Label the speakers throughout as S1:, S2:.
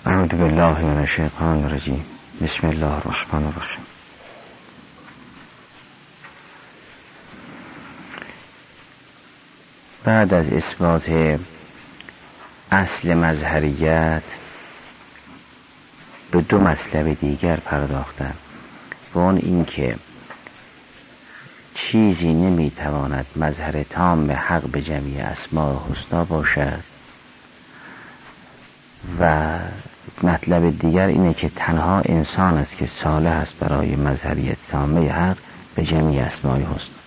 S1: اعوذ بالله من الشیطان الرجیم. بسم الله الرحمن الرحیم. بعد از اثبات اصل مظهریت به دو مطلب دیگر پرداختن و اون این که چیزی نمیتواند مظهر تام حق به جمیع اسماء و حسنا باشد و مطلب دیگر اینه که تنها انسان است که صالح است برای مظهریت تامه حق به جمیع اسماء حسنا.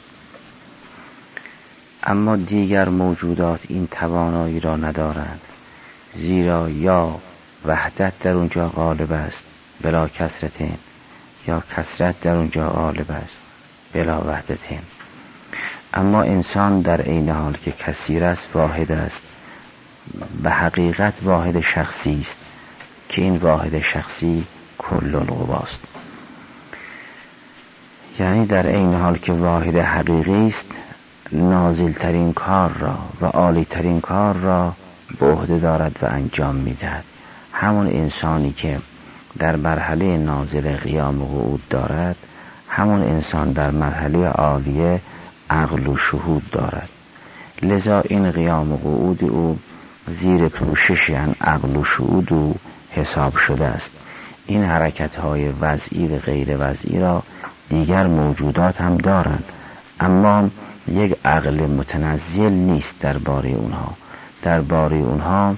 S1: اما دیگر موجودات این توانایی را ندارند، زیرا یا وحدت در اونجا غالب است بلا کثرتین، یا کثرت در اونجا غالب است بلا وحدتین. اما انسان در عین حال که کثیر است واحد است، به حقیقت واحد شخصی است که این واحد شخصی کل القواست. یعنی در عین حال که واحد حقیقی است، نازل ترین کار را و عالی ترین کار را به عهده دارد و انجام میدهد. همون انسانی که در مرحله نازل قیام و قعود دارد، همون انسان در مرحله عالیه عقل و شهود دارد. لذا این قیام و قعود او زیر پوشش عقل و شهود او حساب شده است. این حرکت های وضعی و غیر وضعی را دیگر موجودات هم دارند، اما یک عقل متنزل نیست درباره اونها. درباره اونها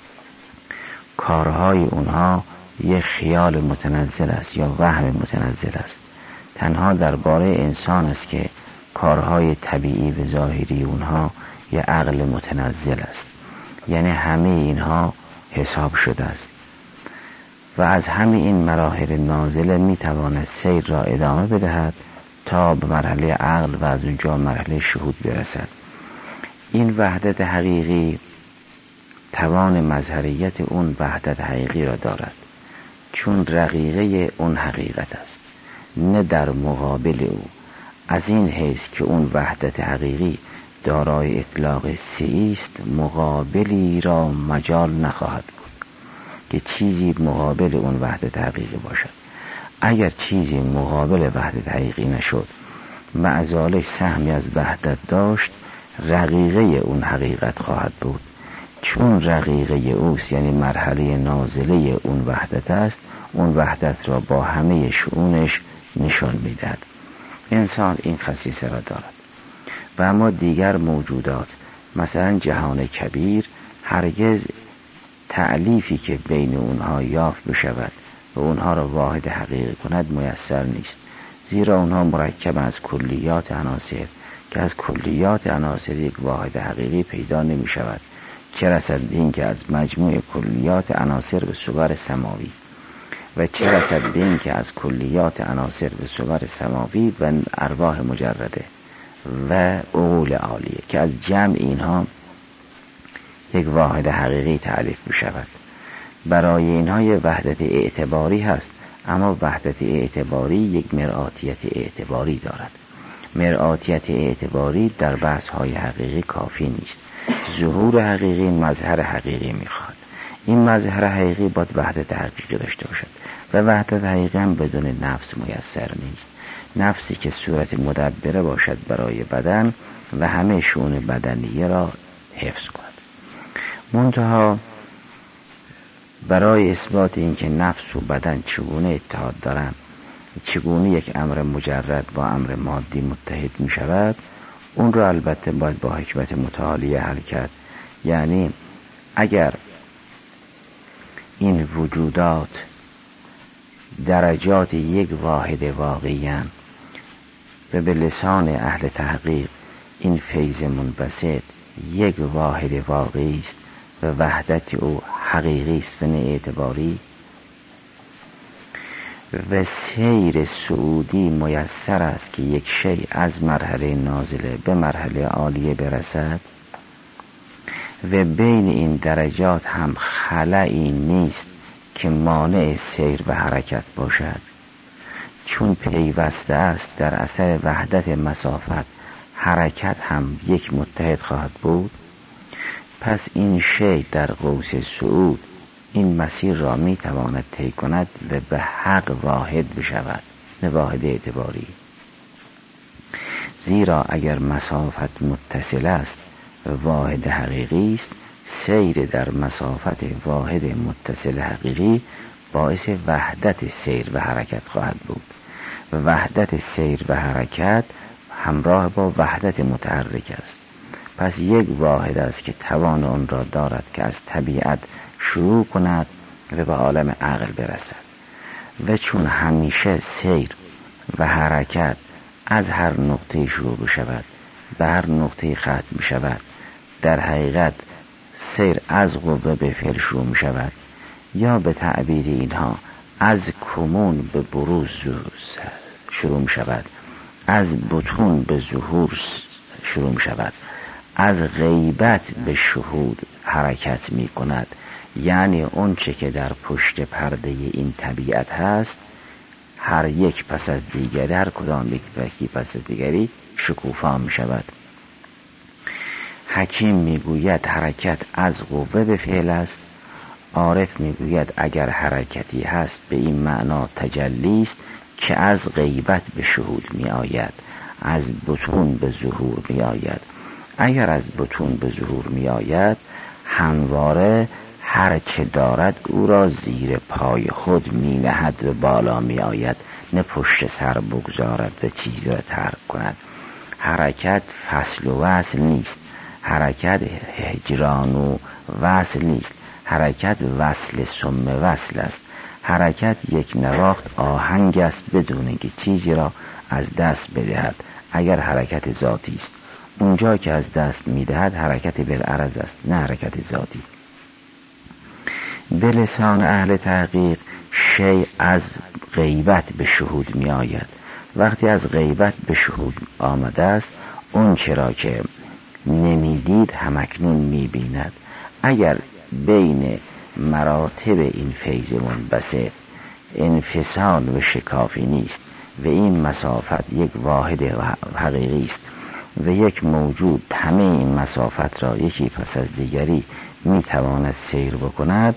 S1: کارهای اونها یک خیال متنزل است یا وهم متنزل است. تنها درباره انسان است که کارهای طبیعی و ظاهری اونها یک عقل متنزل است. یعنی همه اینها حساب شده است و از همه این مراحل نازله میتواند سیر را ادامه بدهد تا به مرحله عقل و از اونجا مرحله شهود برسد. این وحدت حقیقی توان مظهریت اون وحدت حقیقی را دارد، چون رقیقه اون حقیقت است، نه در مقابل او. از این حیث که اون وحدت حقیقی دارای اطلاق سعی است، مقابلی را مجال نخواهد بود که چیزی مقابل اون وحدت حقیقی باشد. اگر چیزی مقابل وحدت حقیقی نشد، معزالش سهمی از وحدت داشت، رقیقه اون حقیقت خواهد بود. چون رقیقه اوست، یعنی مرحله نازله اون وحدت است، اون وحدت را با همه شؤونش نشان میدهد. انسان این خصیصه را دارد و اما دیگر موجودات مثلا جهان کبیر هرگز تألیفی که بین اونها یافت بشود و اونها را واحد حقیقی کند میسر نیست، زیرا اونها مرکب از کلیات عناصر که از کلیات عناصر یک واحد حقیقی پیدا نمی شود، چه رسد این که از مجموع کلیات عناصر به صور سماوی و چه رسد به این که از کلیات عناصر به صور سماوی و ارواح مجرده و عقول عالیه که از جمع اینها یک واحد حقیقی تعریف می شود. برای اینها یک وحدت اعتباری هست، اما وحدت اعتباری یک مرآتیت اعتباری دارد. مرآتیت اعتباری در بحث های حقیقی کافی نیست. ظهور حقیقی مظهر حقیقی میخواد. این مظهر حقیقی باید وحدت حقیقی داشته باشد و وحدت حقیقی هم بدون نفس میسر نیست. نفسی که صورت مدبره باشد برای بدن و همه شؤون بدنیه را حفظ کند. منتها برای اثبات اینکه نفس و بدن چگونه اتحاد دارند، چگونه یک امر مجرد با امر مادی متحد می شود، اون را البته باید با حکمت متعالیه حل کرد. یعنی اگر این وجودات درجات یک واحد واقعی‌اند و به لسان اهل تحقیق این فیض منبسط یک واحد واقعی است و وحدت او حقیقی است و نه اعتباری، و سیر صعودی میسر است که یک شیء از مرحله نازله به مرحله عالیه برسد و بین این درجات هم خلایی نیست که مانع سیر و حرکت باشد، چون پیوسته است در اثر وحدت مسافت حرکت هم یک متحد خواهد بود. پس این شیء در قوس صعود این مسیر را می تواند طی کند و به حق واحد بشود، نه واحد اعتباری. زیرا اگر مسافت متصل است و واحد حقیقی است، سیر در مسافت واحد متصل حقیقی باعث وحدت سیر و حرکت خواهد بود و وحدت سیر و حرکت همراه با وحدت متحرک است. پس یک واحد است که توان آن را دارد که از طبیعت شروع کند و به عالم عقل برسد. و چون همیشه سیر و حرکت از هر نقطه شروع بشود به هر نقطه ختم بشود، در حقیقت سیر از قوه به فعل شروع می شود، یا به تعبیر اینها از کمون به بروز شروع می شود، از بطون به ظهور شروع می شود، از غیبت به شهود حرکت می کند. یعنی اون چه که در پشت پرده این طبیعت هست، هر یک پس از دیگری، هر کدام یکی پس از دیگری شکوفا می شود. حکیم میگوید حرکت از قوه به فعل است. عارف میگوید اگر حرکتی هست به این معنا تجلی است که از غیبت به شهود می آید، از بطون به ظهور می آید. اگر از بطون به ظهور می آید، همواره هر چه دارد او را زیر پای خود می نهد و بالا می آید، نه پشت سر بگذارد و چیزی را ترک کند. حرکت فصل و وصل نیست، حرکت هجران و وصل نیست، حرکت وصل ثم وصل است. حرکت یک نواخت آهنگ است بدون که چیزی را از دست بدهد. اگر حرکت ذاتی است، اونجا که از دست میدهد حرکت بالعرض است، نه حرکت ذاتی. به لسان اهل تحقیق شیء از غیبت به شهود می آید. وقتی از غیبت به شهود آمده است، اون چرا که نمیدید همکنون میبیند. اگر بین مراتب این فیض منبسط انفصال و شکافی نیست و این مسافت یک واحد حقیقی است و یک موجود همه این مسافت را یکی پس از دیگری میتواند سیر بکند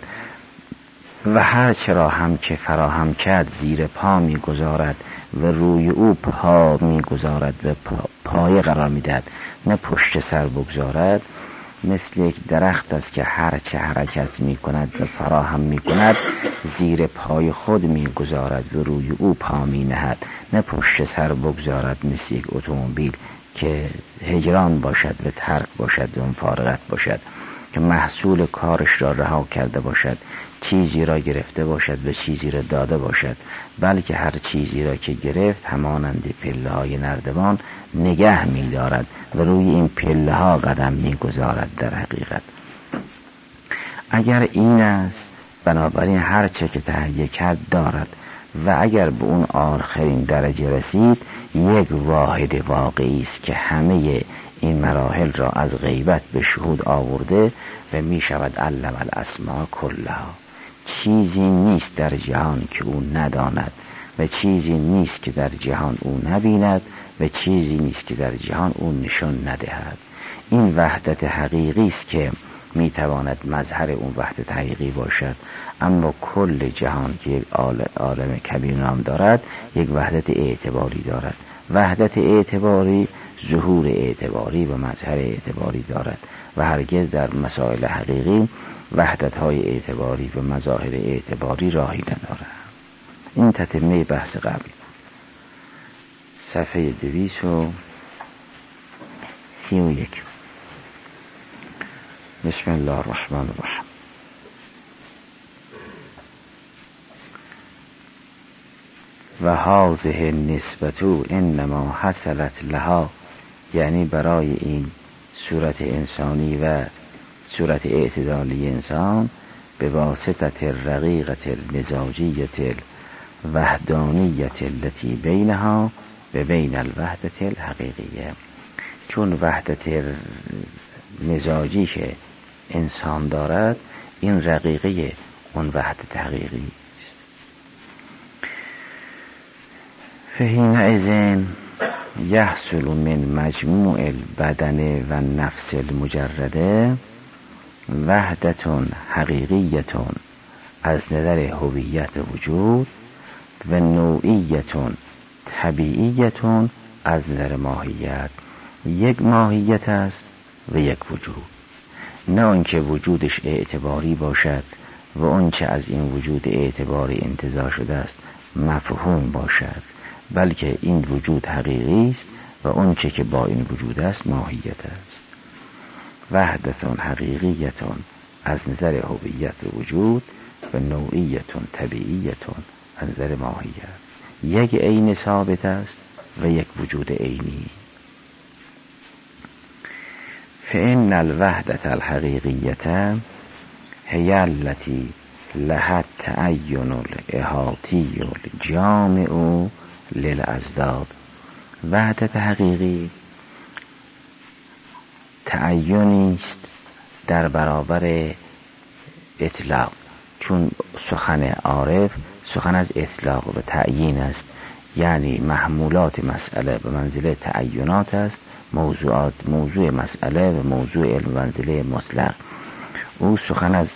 S1: و هر چرا هم که فراهم کرد زیر پا میگذارد و روی او پا میگذارد و پای قرار میدهد، نه پشت سر بگذارد، مثل یک درخت است که هر چه حرکت میکند و فراهم میکند زیر پای خود میگذارد و روی او پا مینهد، نه پشت سر بگذارد، مثل یک اتومبیل که هجران باشد و ترک باشد و مفارقت باشد، که محصول کارش را رها کرده باشد، چیزی را گرفته باشد و چیزی را داده باشد، بلکه هر چیزی را که گرفت همانند پله های نردبان نگه می دارد و روی این پله ها قدم می گذارد. در حقیقت اگر این است، بنابراین هر چه که تهیه کرد دارد و اگر به اون آخرین درجه رسید، یک واحد واقعی است که همه این مراحل را از غیبت به شهود آورده و می شود علم الاسماء کلها. چیزی نیست در جهان که او نداند و چیزی نیست که در جهان او نبیند و چیزی نیست که در جهان او نشان ندهد. این وحدت حقیقی است که می تواند مظهر اون وحدت حقیقی باشد. اما کل جهان که یک عالم کبیر نام دارد، یک وحدت اعتباری دارد. وحدت اعتباری ظهور اعتباری و مظهر اعتباری دارد و هرگز در مسائل حقیقی وحدت‌های اعتباری و مظاهر اعتباری راهی ندارد. این تتمه بحث قبل، صفحه 231. بسم الله الرحمن الرحیم. و هذه النسبة انما حصلت لها، یعنی برای این صورت انسانی و صورت اعتدالی انسان به واسطه الرقیقة المزاجیة الوحدانیة التي بینها و بین الوحدة الحقیقیه. چون وحدت مزاجی که انسان دارد، این رقیقه اون وحدت حقیقی است. فحینئذ یحصل من مجموع البدن و النفس المجرده وحدة حقیقیة از نظر هویت وجود و نوعیتون طبیعیتون از نظر ماهیت. یک ماهیت است و یک وجود، نه آنکه وجودش اعتباری باشد و آنچه از این وجود اعتباری انتزاع شده است مفهوم باشد، بلکه این وجود حقیقی است و آنچه که با این وجود است ماهیت است. وحدتون حقیقیتون از نظر هویت وجود و نوعیتون طبیعیتون از نظر ماهیت. یک عین ثابت است و یک وجود عینی. فإن الوحدة الحقیقیة هی التي لها التعین الاحاطی الجامع للأضداد. وحدت حقیقی تعینی است در برابر اطلاق، چون سخن عارف سخن از اطلاق و تعیین است، یعنی محمولات مسئله به منزله تعینات است، موضوع مسئله و موضوع علم منزله مطلق. او سخن از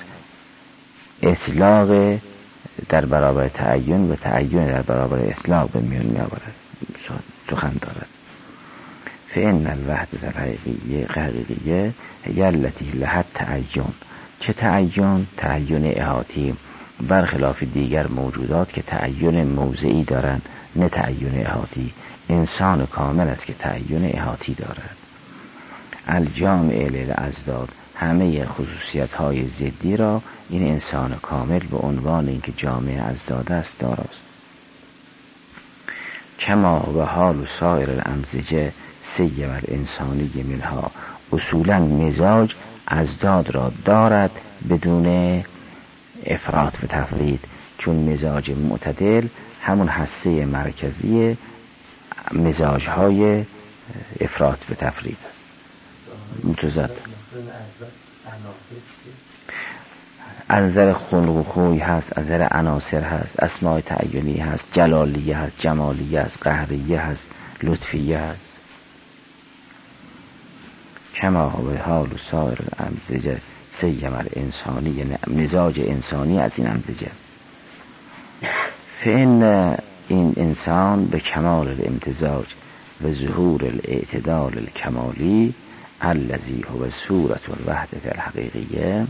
S1: اطلاق در برابر تعین و تعین در برابر اطلاق به میان می آورد، سخن دارد. فإن الوحدة الحقیقیه هی التي لها التعین. چه تعین؟ تعین احاطی، برخلاف دیگر موجودات که تعین موضعی دارند نه تعین احاطی. انسان کامل است که تعین احاطی دارد. الجامع للأضداد، همه خصوصیت های ضدی را این انسان کامل به عنوان اینکه جامع اضداد است داراست. کما و حال سایر الامزجه سیم الانسانی منها. اصولا مزاج اضداد را دارد بدون افراط و تفرید، چون مزاج معتدل همون حصه مرکزی مزاج های افراط و تفرید است. متضاد از نظر خلق و خوی هست، از نظر عناصر هست، اسماء تعینی هست، جلالیه هست، جمالیه هست، قهریه هست، لطفیه هست. کما و حال و سایر الامزجه سیم الانسانی، مزاج انسانی از این امزجه. فإن این انسان به کمال الامتزاج و ظهور الاعتدال الکمالی الذی هو صورت الوحدة الحقیقیه،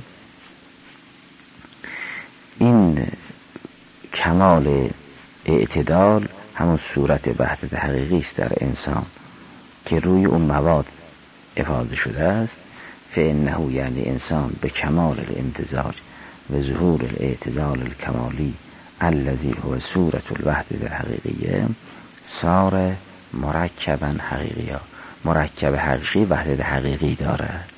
S1: این کمال اعتدال همون صورت وحدت حقیقی است در انسان که روی اون مواد افاده شده است. فإنه یعنی انسان به کمال الامتزاج و ظهور الاعتدال الکمالی الذی هو صورت الوحدة الحقیقیه صار مرکبا حقیقیا. مرکب حقیقی وحدت حقیقی دارد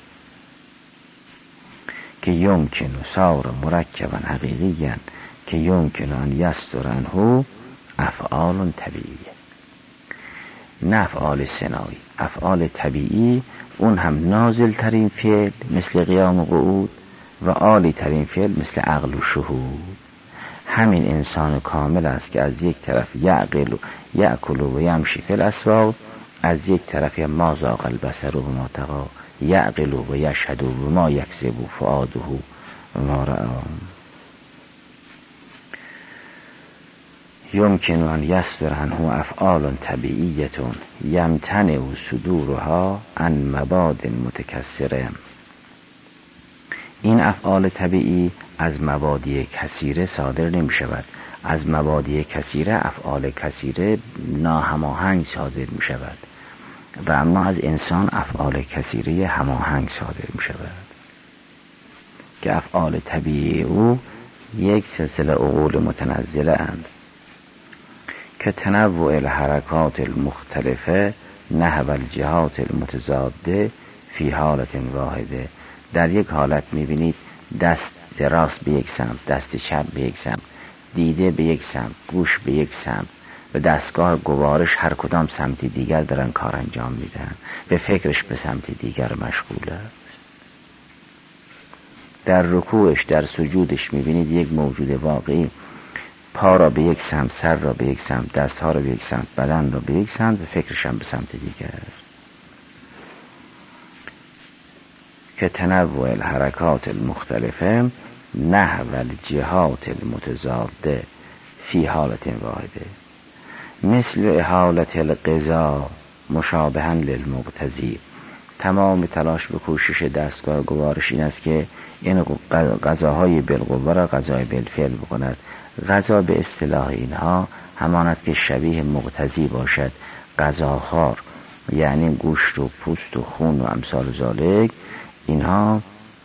S1: که یمکن صار مرکبا حقیقیا که یمکن ان یصدر عنه افعال طبیعیه. نه افعال صناعی، افعال طبیعی، اون هم نازل ترین فعل مثل قیام و قعود و عالی ترین فعل مثل عقل و شهود. همین انسان کامل است که از یک طرف یعقل و یأکل و یمشی فی الاسواق، از یک طرف ما ذاق البصر و ما طغی، یعقل و یشهد و ما یکذب فؤاده و ما رأی. یمکن ان یصدر عنه افعال طبیعیه یمتنع صدورها عن مباد متکثره. این افعال طبیعی از مبادی کثیره صادر نمی شود. از مبادی کثیره افعال کثیره ناهماهنگ صادر می شود و اما از انسان افعال کثیره هماهنگ صادر می شود که افعال طبیعی او یک سلسله عقول متنزله اند که تنوع الحرکات المختلفه نحو الجهات المتضاده فی حالت واحده. در یک حالت میبینید دست راست به یک سمت، دست چپ به یک سمت، دیده به یک سمت، گوش به یک سمت و دستگاه گوارش هر کدام سمتی دیگر دارن کار انجام میدن، به فکرش به سمت دیگر مشغول است. در رکوعش، در سجودش میبینید یک موجود واقعی پا را به یک سمت، سر را به یک سمت، دست ها را به یک سمت، بدن را به یک سمت و فکرش هم به سمت دیگر. که تنوع الحرکات المختلفه نحو الجهات المتضاده فی حالت واحده، مثل احالت القضا مشابها للمقتضی. تمام تلاش و کوشش دستگاه گوارش این است که این قضاهای بالقوه را قضای بالفعل بکند. قضا به اصطلاح اینها هماند که شبیه مقتضی باشد. قضاخوار یعنی گوشت و پوست و خون و امثال ذالک، اینها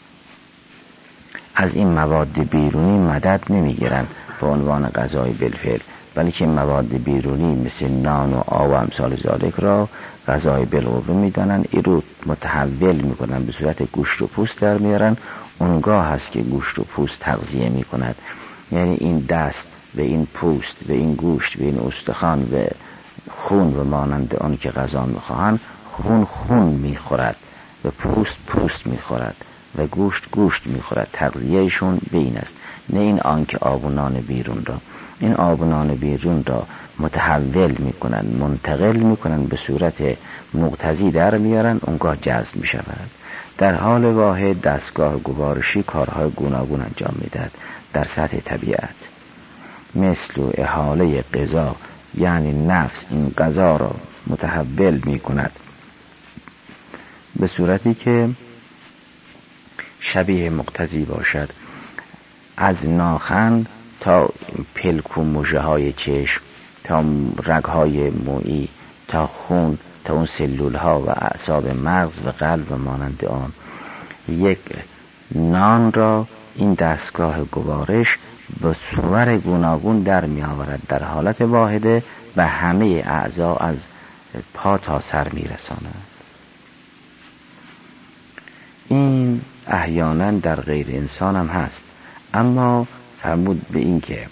S1: از این مواد بیرونی مدد نمیگیرن به عنوان قضای بالفعل، بلکه مواد بیرونی مثل نان و آب و امثال ذالک را غذای بالقوه میدانن. این رو متحول میکنن، به صورت گوشت و پوست در میارن. اونگاه هست که گوشت و پوست تغذیه میکند. یعنی این دست و این پوست و این گوشت و این استخوان و خون و مانند آن که غذا میخواهند، خون میخورد و پوست میخورد و گوشت میخورد. تغذیهشون به این است، نه این آن که آب و نان بیرون را. این آب و نان بیرون را متحول میکنن، منتقل میکنن، به صورت مقتضی در میارن، اونگاه جذب میشود. در حال واحد دستگاه گوارشی کارهای گوناگون انجام میدهد در سطح طبیعت، مثل احاله قضا، یعنی نفس این قضا را متحول میکند به صورتی که شبیه مقتضی باشد. از ناخن تا پلک و مژه های چشم، تا رگهای مویی، تا خون، تا اون سلول ها و اعصاب مغز و قلب و مانند آن، یک نان را این دستگاه گوارش به صور گوناگون در می آورد در حالت واحده و همه اعضا از پا تا سر می رساند. این احیانا در غیر انسان هم هست، اما فرمود به این که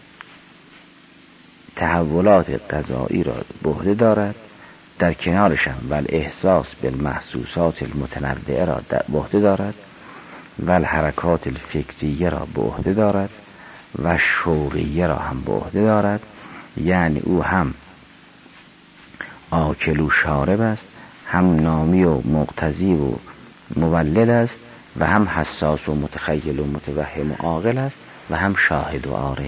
S1: تحولات غذایی را به عهده دارد، در کنارش هم احساس بالمحسوسات المتنوعه را به عهده دارد و حرکات الفکریه را به عهده دارد و شعوریه را هم به عهده دارد. یعنی او هم آکل و شارب است، هم نامی و مقتضی و مولد است، و هم حساس و متخیل و متوهم و عاقل است، و هم شاهد و عارف.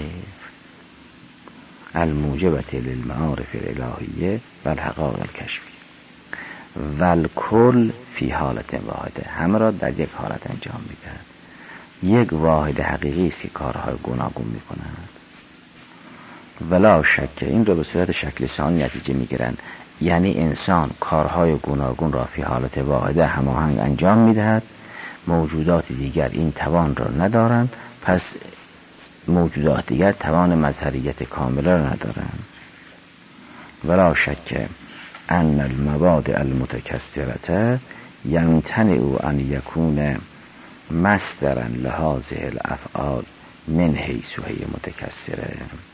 S1: الموجبت للمعارف الالهیه و الحقائق الکشفیه و الکل فی حالت واحده، همه را در یک حالت انجام میدهد. یک واحد حقیقی است که کارهای گوناگون میکند. ولا شک، این را به صورت شکل ثانی نتیجه میگیرند، یعنی انسان کارهای گوناگون را فی حالت واحده هماهنگ انجام میدهد. موجودات دیگر این توان را ندارند، پس موجودات دیگر توان مظهریت کامله را ندارند. ولا شک ان المواد المتکثرة یمتنع ان یکون مصدرا لهذه الافعال من حیث هی متکثره.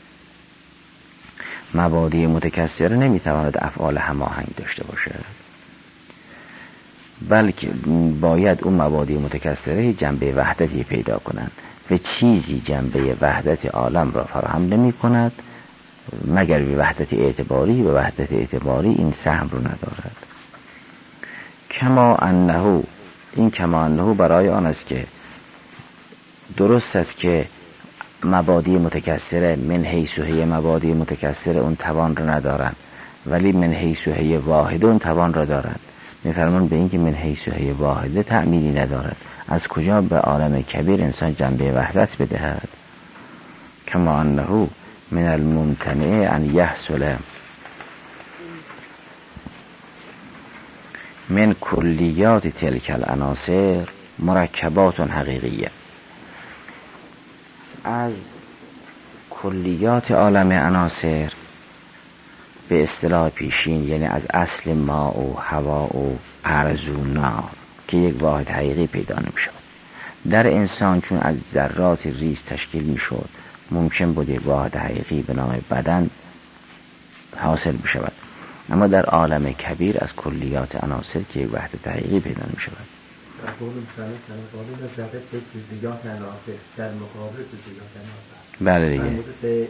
S1: مبادی متکثره نمیتواند افعال هماهنگ داشته باشد، بلکه باید اون مبادی متکثره جنبه وحدتی پیدا کنند و چیزی جنبه وحدت عالم را فراهم نمی کند مگر به وحدت اعتباری، و وحدت اعتباری این سهم رو ندارد. کما انه، این کما انه برای آن است که درست است که مبادی متکثره من حیث هی مبادی متکثره اون توان رو ندارن، ولی من حیث هی واحده اون توان را دارند. میفرمان به این که من حیث هی واحده تعمیلی ندارد، از کجا به عالم کبیر انسان جنبه وحدت بدهد؟ کما انه من الممتنع ان یحصل من کلیات تلک العناصر مرکبات حقیقیه. از کلیات عالم عناصر به اصطلاح پیشین، یعنی از اصل ما و هوا و ارض و نار که یک واحد حقیقی پیدا نمی شود. در انسان چون از ذرات ریز تشکیل می شود، ممکن بود یک واحد حقیقی به نام بدن حاصل می شود، اما در عالم کبیر از کلیات عناصر که یک وحدت حقیقی پیدا نمی شود. بله دیگه.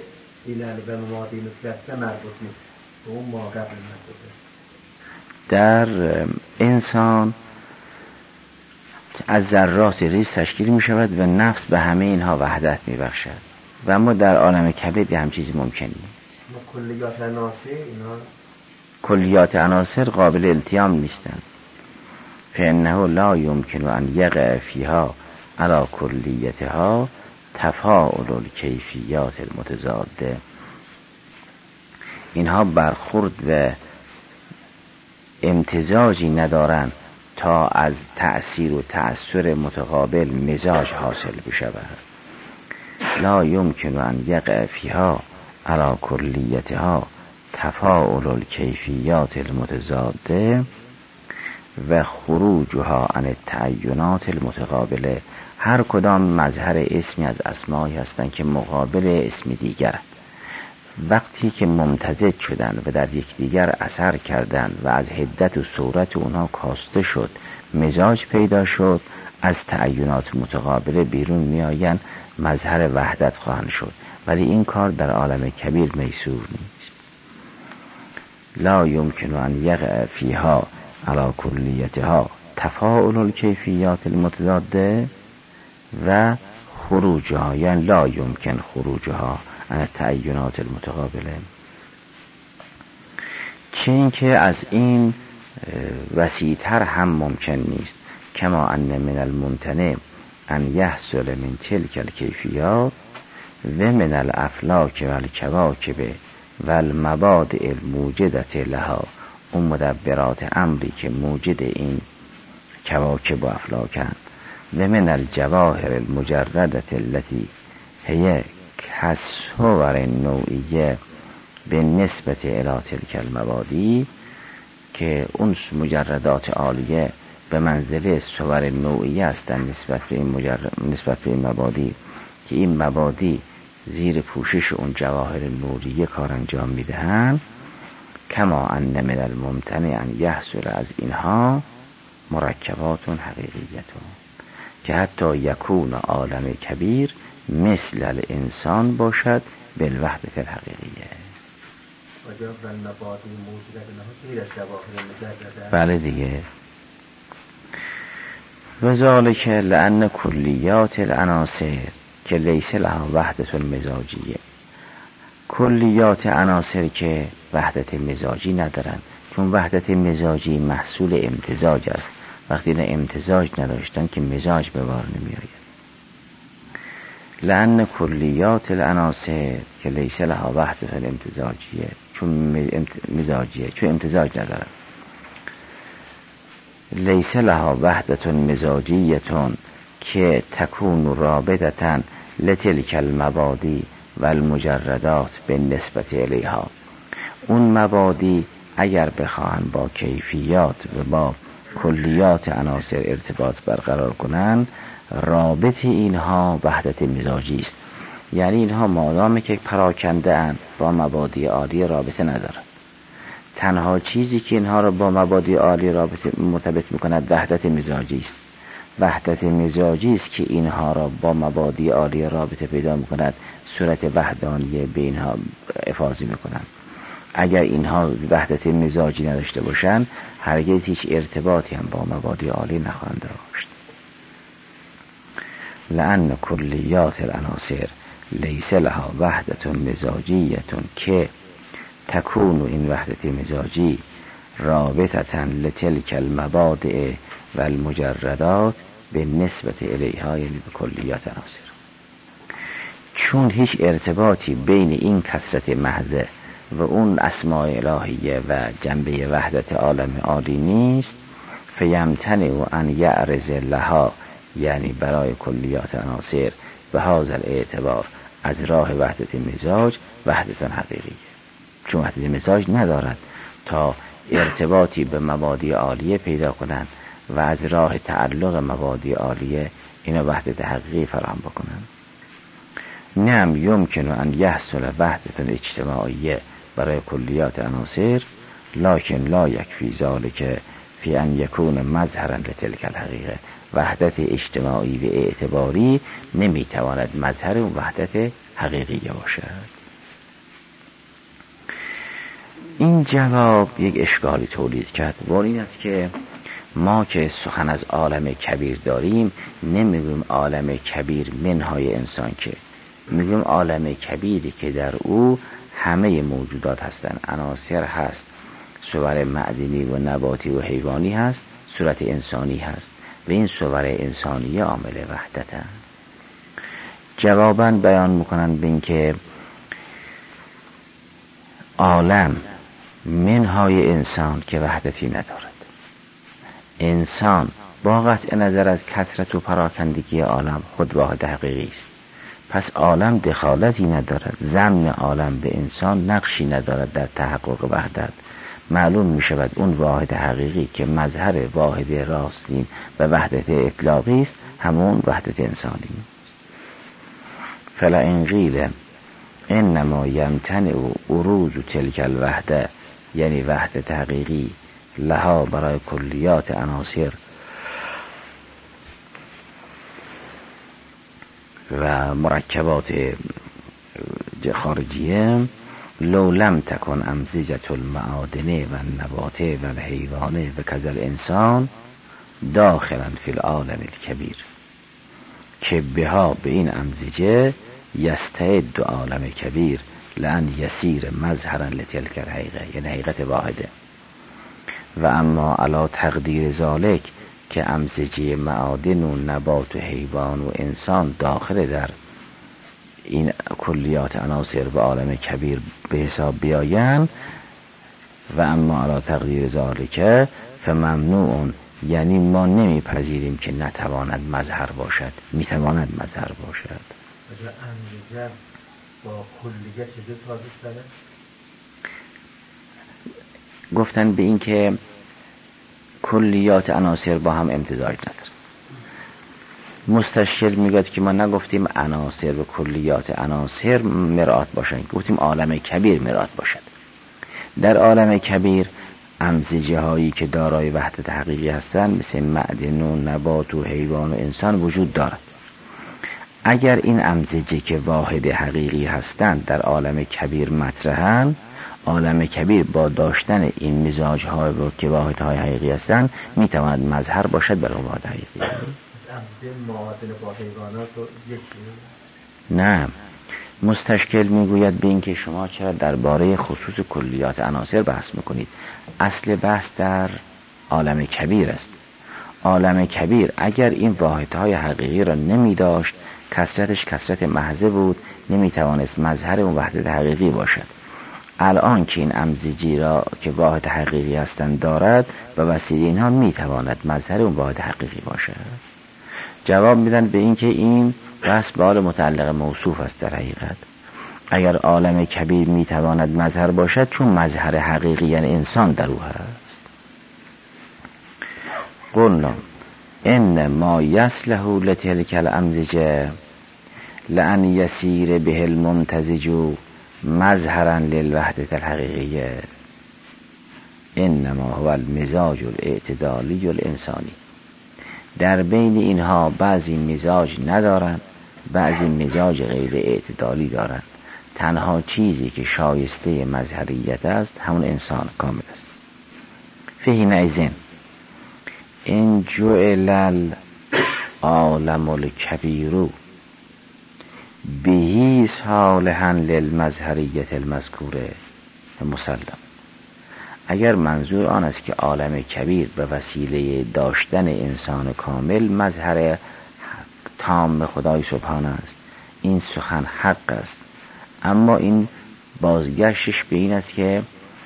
S1: در انسان از ذرات ریز تشکیل می شود و نفس به همه اینها وحدت می بخشد و اما در عالم کبیر هم چیزی ممکن نیست. کلیات عناصر قابل التیام نیستند. فانه لا یمکن ان یقع فیها علی کلیتها تفاعل الکیفیات المتضاده. اینها برخورد و امتزاجی ندارند تا از تأثیر و تأثیر متقابل مزاج حاصل بشود. لا یمکن ان یقع فیها علی کلیتها تفاعل الکیفیات المتضاده و خروجها عن التعینات المتقابله. هر کدام مظهر اسمی از اسمایی هستند که مقابل اسم دیگر، وقتی که ممتزج شدن و در یکدیگر اثر کردند و از حدت و صورت اونها کاسته شد، مزاج پیدا شد، از تعینات متقابله بیرون میآیند، مظهر وحدت خواهند شد. ولی این کار در عالم کبیر میسور نیست. لا یمکن ان یقع فیها علی کلیتها تفاعل الکیفیات المتضاده و خروجها، یعنی لا یمکن خروجها عن تعینات المتقابله. چه این که از این وسیع‌تر هم ممکن نیست. کما ان من الممتنع ان یحصل من تلک الکیفیات و من الافلاک و الکواکب و المبادئ الموجدت لها. اون مدبرات امری که موجد این کواکب و افلاکن، و من الجواهر المجردت التي هي کالصور نوعیه به نسبت الی تلک المبادی، که اون مجردات عالیه به منزله صور نوعیه هستند نسبت به این مبادی، که این مبادی زیر پوشش اون جواهر نوریه کار انجام میدهند. کما ان من الممتنع ان یحصل، از اینها مرکبات حقیقیتون، که حتی یکون عالم کبیر مثل الانسان باشد بالوحدت الحقیقیه. بله دیگه. و ذالک لأن کلیات العناصر که لیس لها وحدت مزاجیه. کلیات عناصر که وحدت مزاجی ندارن، چون وحدت مزاجی محصول امتزاج است. وقتی نه امتزاج نداشتن که مزاج به بار نمی آید. لأن کلیات العناصر که لیس لها وحدت امتزاجیه، چون مزاجیه، چون امتزاج ندارن. لیس لها وحدت مزاجیتون که تکون رابطتا لتلک المبادی و المجردات به نسبت الیها. اون مبادی اگر بخواهن با کیفیات و با کلیات عناصر ارتباط برقرار کنند، رابط اینها وحدت مزاجی است. یعنی اینها مادامی که پراکنده اند با مبادی عالی رابطه ندارند. تنها چیزی که اینها را با مبادی عالی رابطه مرتبط میکند وحدت مزاجی است. وحدت مزاجی است که اینها را با مبادی عالی رابطه پیدا میکند، صورت وحدانیه به اینها افاضه میکنند. اگر اینها وحدت مزاجی نداشته باشند، هرگز هیچ ارتباطی هم با مبادی عالی نخواهند داشت. لأن کلیات العناصر لیس لها وحدت مزاجیتون که تکون این وحدت مزاجی رابطتا لتلک المبادئ و المجردات به نسبت الیها، یعنی به کلیات عناصر. چون هیچ ارتباطی بین این کثرت محضه و اون اسماء الهیه و جنبه وحدت عالم عالی نیست، فیمتنع ان یعرض لها، یعنی برای کلیات عناصر به هذا الاعتبار از راه وحدت مزاج وحدت حقیقیه. چون وحدت مزاج ندارد تا ارتباطی به مبادی عالیه پیدا کنند و از راه تعلق مبادی عالیه اینا وحدت حقیقی فراهم بکنند. نعم یمکن ان یحصل وحدت اجتماعیه برای کلیات عناصر، لکن لا یکفی ذلک فی ان یکون مظهرا لتلک الحقیقه. وحدت اجتماعی و اعتباری نمیتواند مظهر اون وحدت حقیقیه باشد. این جواب یک اشکالی تولید کرد و این است که ما که سخن از عالم کبیر داریم نمیگویم عالم کبیر منهای انسان، که میگویم عالم کبیری که در او همه موجودات هستند، عناصر هست، صور معدنی و نباتی و حیوانی هست، صورت انسانی هست و این صور انسانی عامل وحدت هست. جواباً بیان میکنن به این که عالم منهای انسان که وحدتی ندارد. انسان با قطع نظر از کثرت و پراکندگی عالم خود واحد حقیقی است، پس عالم دخالتی ندارد، ضمن عالم به انسان نقشی ندارد در تحقق وحدت. معلوم می شود اون واحد حقیقی که مظهر واحد راستین و وحدت اطلاقی است همون وحدت انسانی است. فلا ان قیل انما یمتنع عروض تلک الوحده، یعنی وحدت حقیقی لها برای کلیات عناصر و مرکبات خارجیه، لو لم تکن امزجة المعادن و النبات و الحیوان و کذا الانسان داخلا فی العالم الکبیر، که بها به این امزجه یستعد عالم کبیر لان یسیر مظهرا لتلک الحقیقه، یعنی حقیقت واحده. و اما علی تقدیر ذالک که امزجه معادن و نبات و حیوان و انسان داخل در این کلیات عناصر و عالم کبیر به حساب بیایند، و اما علی تقدیر ذالک فممنوع، یعنی ما نمیپذیریم که نتواند مظهر باشد، میتواند مظهر باشد.
S2: امزجه با کلیه چه تازه داره؟
S1: گفتن به این که کلیات عناصر با هم امتزاج نداره. مستشکل میگوید که ما نگفتیم عناصر و کلیات عناصر مرآت باشن، گفتیم عالم کبیر مرآت باشد. در عالم کبیر امزجه هایی که دارای وحدت حقیقی هستند مثل معدن و نبات و حیوان و انسان وجود دارد. اگر این امزجه که واحد حقیقی هستند در عالم کبیر مطرحند، عالم کبیر با داشتن این مزاج های که واحد های حقیقی هستند میتواند مظهر باشد برای واحد حقیقی. نه، مستشکل میگوید به این که شما چرا درباره خصوص کلیات عناصر بحث میکنید؟ اصل بحث در عالم کبیر است. عالم کبیر اگر این واحدهای حقیقی را نمی داشت، کثرتش کثرت محض بود، نمی توانست مظهر اون وحدت حقیقی باشد. الان که این امزجی را که واحد حقیقی هستند دارد و وسیله اینها می تواند مظهر اون واحد حقیقی باشد. جواب میدن به این که این بحث به حال متعلق موصوف است. در حقیقت اگر عالم کبیر می تواند مظهر باشد، چون مظهر حقیقی یعنی انسان در او هست. قلنا ان ما یصلح لتلک الامزجه لان یسیر به الممتزج مظهرا للوحدت الحقیقیه انما هو المزاج الاعتدالی الانسانی. در بین اینها بعضی مزاج ندارند، بعضی مزاج غیر اعتدالی دارند. تنها چیزی که شایسته مظهریت است همون انسان کامل است. فحینئذ ان جعل العالم الکبیر به صالحا للمظهریت المذکوره مسلم. اگر منظور آن است که عالم کبیر به وسیله داشتن انسان کامل مظهر تام خدای سبحانه است، این سخن حق است، اما این بازگشتش به این است که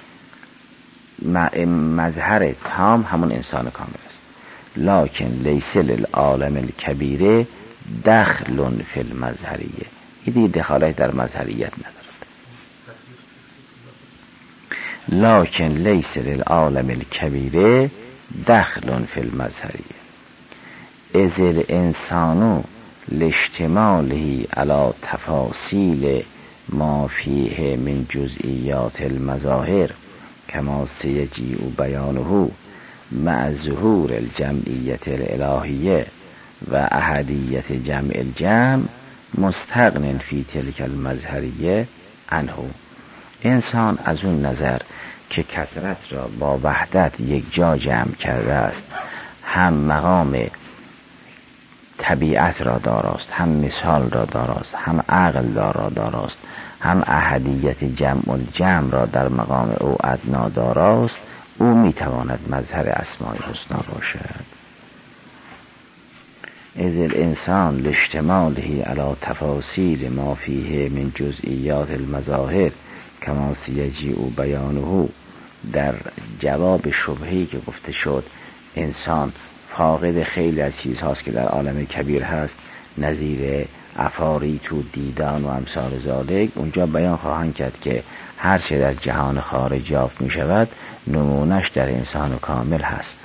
S1: مظهر تام همون انسان کامل است. لکن لیس للعالم الکبیر دخل فی المظهریه، این دیگه دخالت در مظهریت ندارد. لکن لیس للعالم الکبیر دخل فی المظهریه اذ الانسان لاجتماله علی تفاصیل ما فیه من جزئیات المظاهر کما سیجیء بیانه مع ظهور الجمعیت الالهیه و احدیت جمع الجمع مستغن فی تلک المظهریه عنه. انسان از اون نظر که کثرت را با وحدت یک جا جمع کرده است هم مقام طبیعت را داراست، هم مثال را داراست، هم عقل را داراست، هم احدیت جمع الجمع را در مقام او ادنا داراست، او میتواند مظهر اسماء الحسنا باشد. اذ الانسان لاشتماله علی تفاصیل ما فیه من جزئیات المظاهر کما سیجیء بیانه. در جواب شبهه‌ای که گفته شد انسان فاقد خیلی از چیزهاست که در عالم کبیر هست، نظیر عفاریت و دیدان و امثال ذالک، اونجا بیان خواهند کرد که هر چه در جهان خارج یافت می شود نمونش در انسان کامل هست.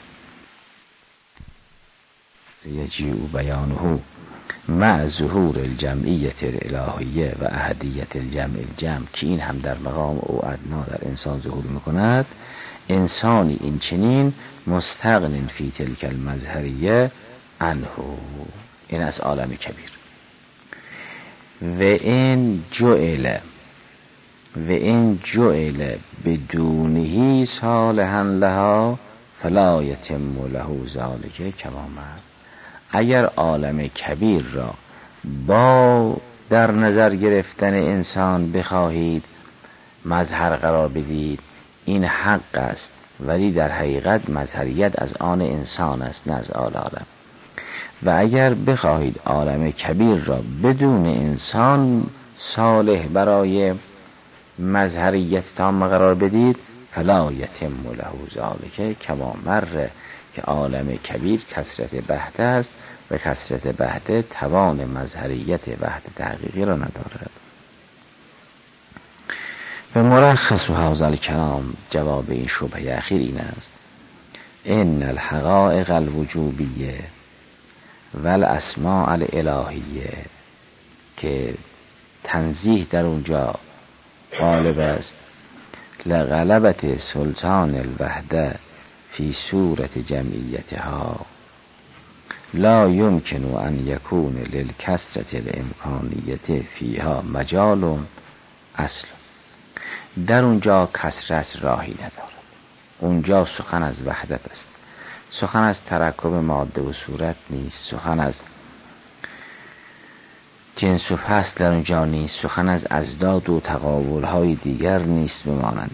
S1: سیجیء بیانه مع ظهور الجمعیت الالهیه و احدیت الجمع الجمع، که این هم در مقام او ادنا در انسان ظهور میکند. انسانی این چنین مستغن فی تلک المظهریه عنه، این از عالم کبیر. و این جعل بدونه صالحا لها فلا یتم له ذلک کما مر. اگر عالم کبیر را با در نظر گرفتن انسان بخواهید مظهر قرار بدید، این حق است، ولی در حقیقت مظهریت از آن انسان است نه از آن عالم. و اگر بخواهید عالم کبیر را بدون انسان صالح برای مظهریت تام قرار بدید فلا یتم له ذلک کما مر، که عالم کبیر کثرت بحته است و کثرت بحته توان مظهریت وحدت تحقیقی را ندارد. و مرخص هذا الکلام، جواب این شبهه اخیر این است: ان الحقائق الوجوبیه و الاسماء الالهیه، که تنزیه در اونجا غالب است، لغلبت سلطان الوحده فی صورت جمعیتها لا یمکن ان یکون للکثرة الامکانیت فیها مجال اصل. در اونجا کثرت راهی ندارد، اونجا سخن از وحدت است، سخن از ترکب ماده و صورت نیست، سخن از جنس و فصل در اونجا نیست، سخن از ازداد و تقابل های دیگر نیست بمانند.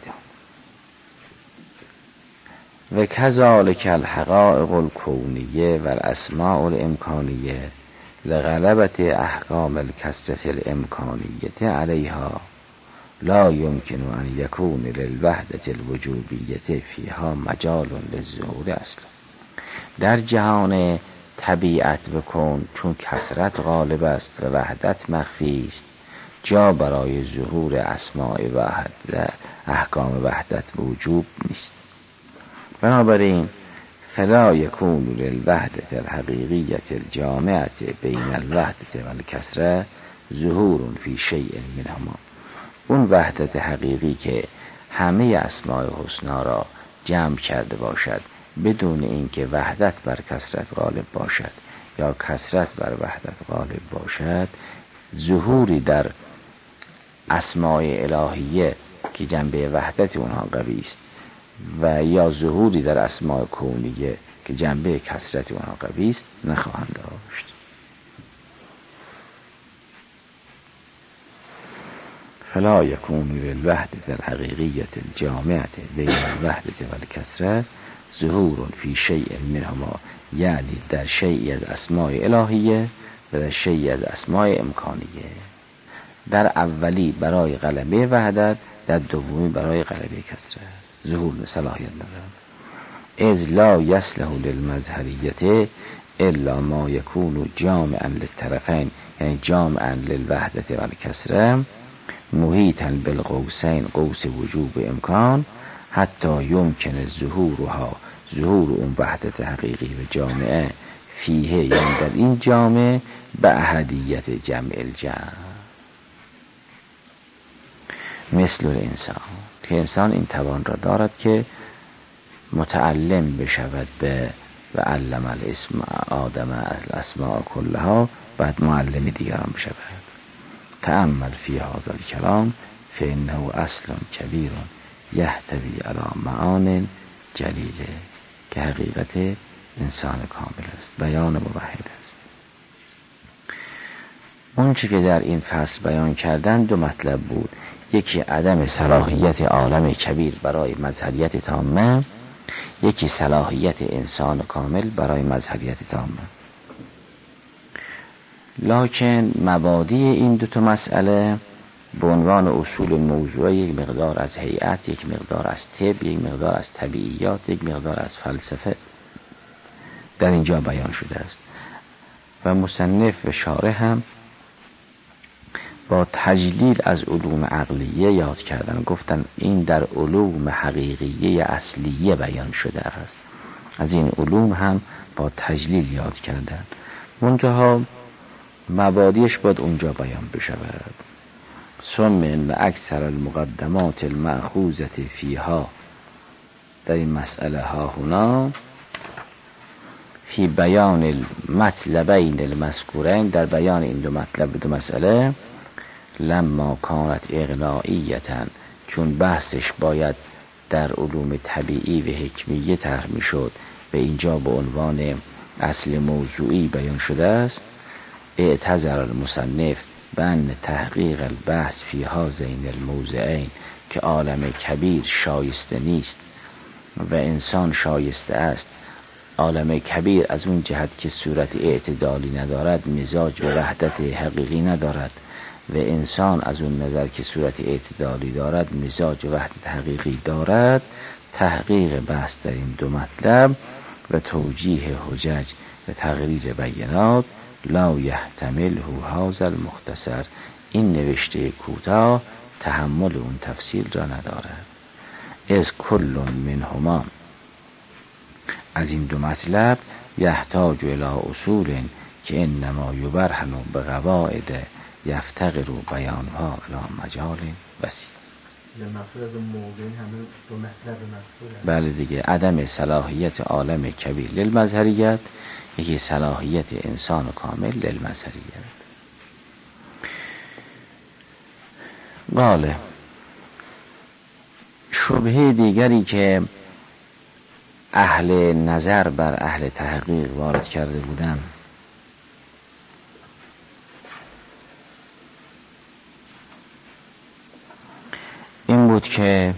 S1: و کذالک الحقائق الکونیه و الاسماء الامکانیه لغلبت احکام الکثرة الامکانیت علیها لا یمکن ان یکون للوحدة الوجوبیت فیها مجال للظهور اصلا. در جهان طبیعت و کون چون کثرت غالب است و وحدت مخفی است، جا برای ظهور اسماء وحدت احکام وحدت وجوب نیست. بنابراین فلا یکون للوحدة الحقیقیة الجامعة بین الوحدة والکثرة ظهور فی شیء منهما. اون وحدت حقیقی که همه اسماء حسنا را جمع کرده باشد بدون اینکه وحدت بر کثرت غالب باشد یا کثرت بر وحدت غالب باشد، ظهوری در اسماء الهیه که جنبه وحدت اونها قوی است و یا ظهوری در اسماء کونیه که جنبه کثرت اونها قوی است نخواهند داشت. فلا یکون للوحدة الحقیقیة الجامعة بین الوحدة والکثرة ظهور فی شیء منهما، یعنی در شیئی از اسماء الهیه و در شیئی از اسماء امکانیه. در اولی برای غلبه وحدت، در دومی برای غلبه کثرت. ظهور صلاحیت ندارد. اذ لا یصلح للمظهریت الا ما یکون جامعا للطرفین، یعنی جامعا للوحدة والکثرة محیطا بالقوسین، قوس وجوب امکان، حتی یمکن ظهورها، ظهور اون وحدت حقیقی و جامعه فیه، یعنی در این جامعه به احدیت جمع الجمع. مثل الانسان، که انسان این توان را دارد که متعلم بشود به و علم الاسم آدم الاسماء کلها، بعد معلم دیگران بشود. تأمل فی هذا الکلام فانه اصل کبیر یحتوی علی معان جلیله، که حقیقت انسان کامل است، بیان موحد است. اون چی که در این فصل بیان کردن دو مطلب بود. یکی عدم صلاحیت عالم کبیر برای مظهریت تامه، یکی صلاحیت انسان کامل برای مظهریت تامه. لکن مبادی این دو تا مسئله به عنوان اصول موضوع، یک مقدار از هیئت، یک مقدار از طب، یک مقدار از طبیعیات، یک مقدار از فلسفه در اینجا بیان شده است و مصنف و شارح هم با تجلیل از علوم عقلیه یاد کردن، گفتن این در علوم حقیقیه اصلیه بیان شده است. از این علوم هم با تجلیل یاد کردن، منتها مبادیش باید اونجا بیان بشود. ثم ان اکثر المقدمات المأخوذة فیها، در این مسئله ها هنا فی بیان المطلبین المذکورین، در بیان این دو مطلب دو مسئله، لما کانت اغنائیتا، چون بحثش باید در علوم طبیعی و حکمیه طرح میشد و اینجا به عنوان اصل موضوعی بیان شده است، اعتذر المصنف بن تحقیق البحث فی هذین الموضعین، که عالم کبیر شایسته نیست و انسان شایسته است. عالم کبیر از اون جهت که صورت اعتدالی ندارد، مزاج و وحدت حقیقی ندارد، و انسان از اون نظر که صورت اعتدالی دارد، مزاج و وحدت حقیقی دارد. تحقیق بحث در این دو مطلب و توجیه حجج و تقریر بیانات لا یحتمله هذا المختصر، این نوشته کوتاه تحمل اون تفصیل را ندارد. از کل منهما، از این دو مطلب، یحتاج الی اصول که انما یبرهن بقواعد یفتقر بیانها الی مجال وسیع. بله دیگه، عدم صلاحیت عالم کبیر للمظهریت، یکی صلاحیت انسان کامل للمظهریت. قال، شبهه دیگری که اهل نظر بر اهل تحقیق وارد کرده بودن، این بود که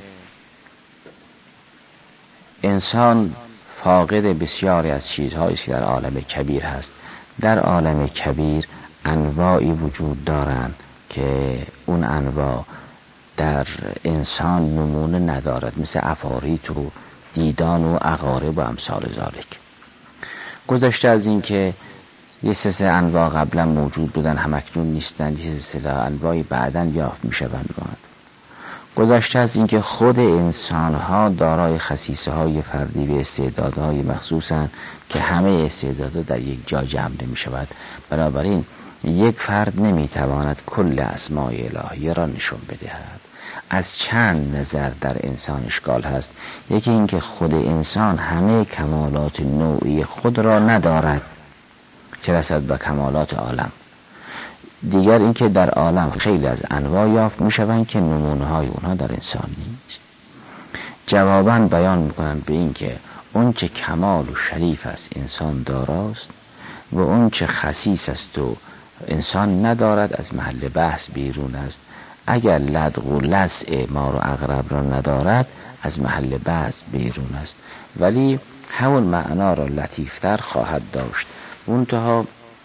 S1: انسان فاقد بسیاری از چیزهایی که در عالم کبیر هست. در عالم کبیر انواعی وجود دارند که اون انواع در انسان نمونه ندارد، مثل عفاریت و دیدان و عقارب و امثال ذالک. گذشته از این که یه سلسله انواع قبلا موجود بودن همکنون نیستند، یه سلسله انواعی بعداً یافت میشوند. گذشته از این که خود انسان‌ها دارای خصیصه‌های فردی و استعدادهای مخصوصاً که همه استعدادها در یک جا جمع نمی‌شود. بنابراین یک فرد نمی‌تواند کل اسماء الهیه را نشون بدهد. از چند نظر در انسان اشکال هست. یکی این که خود انسان همه کمالات نوعی خود را ندارد، چه رسد به کمالات عالم. دیگر اینکه در عالم خیلی از انواع یافت میشوند که نمونه های اونها در انسان نیست. جواباً بیان میکنند به این که اون چه کمال و شریف است انسان داراست و اون چه خسیس است و انسان ندارد از محل بحث بیرون است. اگر لدغ و لسع مار و عقرب را ندارد از محل بحث بیرون است، ولی همون معنا را لطیفتر خواهد داشت. منتها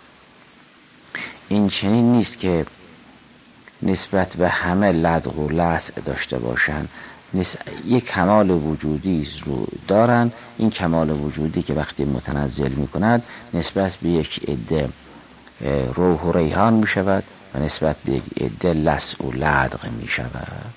S1: این چنین نیست که نسبت به همه لدغ و لسع داشته باشند. یک کمال وجودی رو دارن، این کمال وجودی که وقتی متنزل می کند نسبت به یک عده روح و ریحان می شود و نسبت به یک عده لسع و لدغ می شود.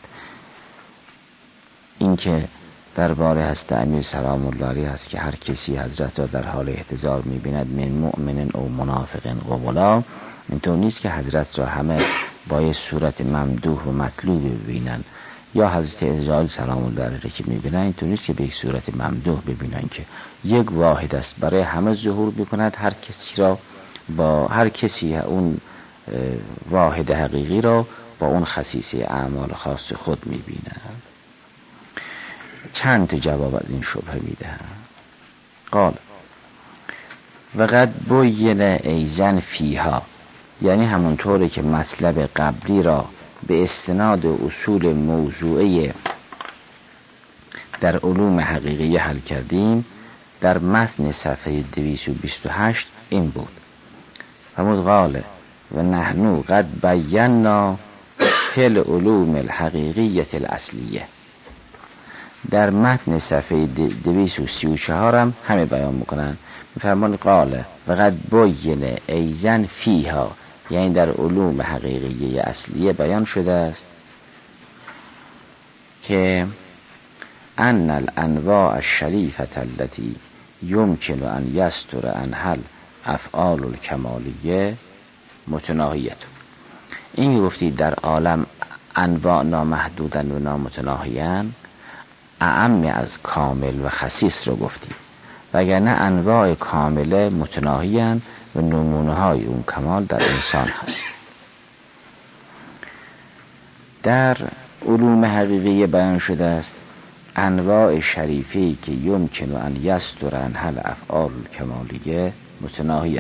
S1: این که درباره هست امیر سلام الله علیه هست که هر کسی حضرت را در حال احتضار می بیند من مؤمن او منافق قبلا، اینطور نیست که حضرت را همه با یه صورت ممدوح و مطلوب ببینن، یا حضرت ازرائیل سلام الله علیه که میبینن اینطور نیست که به یک صورت ممدوح ببینن، که یک واحد است برای همه ظهور بکند. هر کسی را با هر کسی اون واحد حقیقی را با اون خصیصه اعمال خاص خود میبینن. چند تا جواب از این شبهه میدهن. قال و قد بین ایزن فیها، یعنی همونطوری که مطلب قبلی را به استناد اصول موضوعه در علوم حقیقی حل کردیم، در متن صفحه 228 این بود: فرمود قال و نحنو قد بینا فی العلوم الحقیقیة الاصلیه. در متن صفحه 234 هم همه بیان میکنن، فرمان قال و قد بین ایزن فیها، یعنی در علوم حقیقیه اصلیه بیان شده است که ان الانواع الشریفة التي يمكن ان يستر عنها الافعال الکمالیه متناهیه. این گفتید در عالم انواع نامحدودن و نامتناهیان، اعم از کامل و خصیص رو گفتید، وگرنه انواع کامله متناهیان و نمونه های اون کمال در انسان هست. در علوم حقیقی بیان شده است انواع شریفی که یمکن ان یستر عنها الافعال الکمالیه متناهیه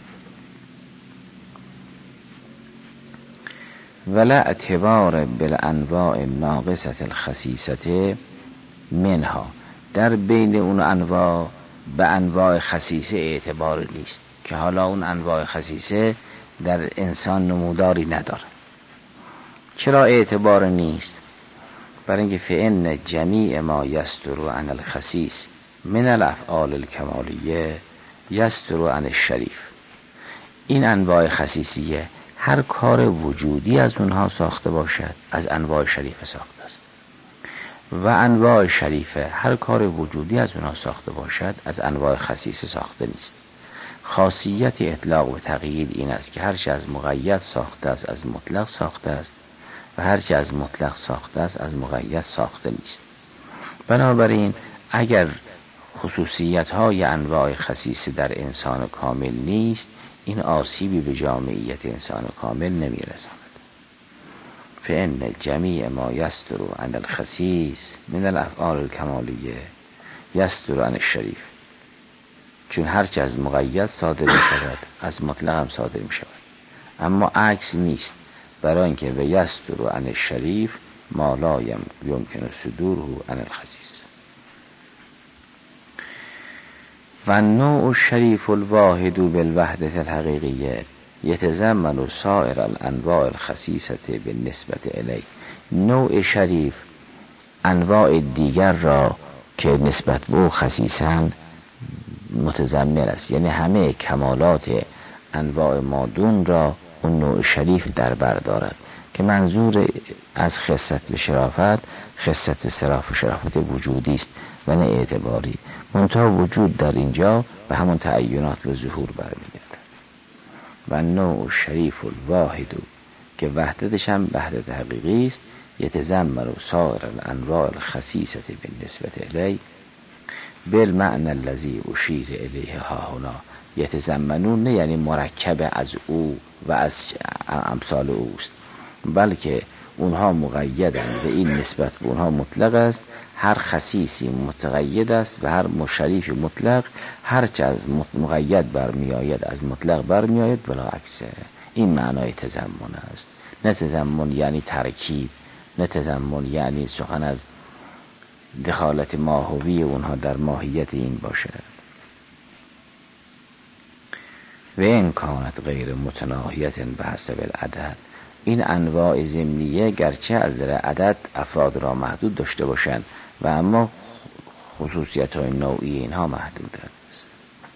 S1: ولا اعتبار بالانواع الناقصه الخسیسه منها. در بین اون انواع به انواع خسیسه اعتبار نیست که حالا اون انواع خسیسه در انسان نموداری نداره. چرا اعتبار نیست؟ برای اینکه فإن جمیع ما یستر عن الخسیس من الافعال الکمالیه یستر عن الشریف. این انواع خسیسیه هر کار وجودی از اونها ساخته باشد از انواع شریفه ساخته است، و انواع شریفه هر کار وجودی از اونها ساخته باشد از انواع خسیسه ساخته نیست. خاصیت اطلاق و تقیید این است که هرچه از مقید ساخته است از مطلق ساخته است و هرچه از مطلق ساخته است از مقید ساخته نیست. بنابراین اگر خصوصیت های انواع خسیسه در انسان کامل نیست، این آسیبی به جامعیت انسان کامل نمی رساند. فإن جمیع ما یستر عن الخسیس من الافعال الکمالیه یستر عن الشریف. چون هرچه از مقید صادر می شود از مطلق هم صادر می شود، اما عکس نیست، برای اینکه و یستر عن الشریف ما لا یمکن صدوره عن الخسیس. و النوع الشریف الواحد بالوحدة الحقیقیه یتضمن سائر الانواع الخسیسه بالنسبة الی. نوع شریف انواع دیگر را که نسبت به او خسیسن متضمن است، یعنی همه کمالات انواع مادون را اون نوع شریف در بر دارد، که منظور از خست و شرافت خست و شرافت وجودی است و نه اعتباری. منتها وجود در اینجا به همون تعینات و ظهور برمیگرد. و نوع شریف الواحد که وحدتش هم وحدت حقیقی است، یتضمن سائر الانواع الخسیسه بالنسبه الی بالمعنى الذی اشیر الیه ها هنا. یتضمنون یعنی مرکب از او و از امثال اوست، بلکه اونها مقیدند و این نسبت به اونها مطلق است. هر خصیصی متقید است و هر مشریف مطلق هرچه از مقید برمیآید از مطلق برمیآید بلا عکسه. این معنای تضمن است، نه تضمن یعنی ترکیب، نه تضمن یعنی سخن از دخالت ماهوی اونها در ماهیت این باشد. و این کانت غیر متناهیت به حسب العدد. این انواع ضمنیه گرچه از در عدد افراد را محدود داشته باشند و اما خصوصیت های نوعی اینها محدود است.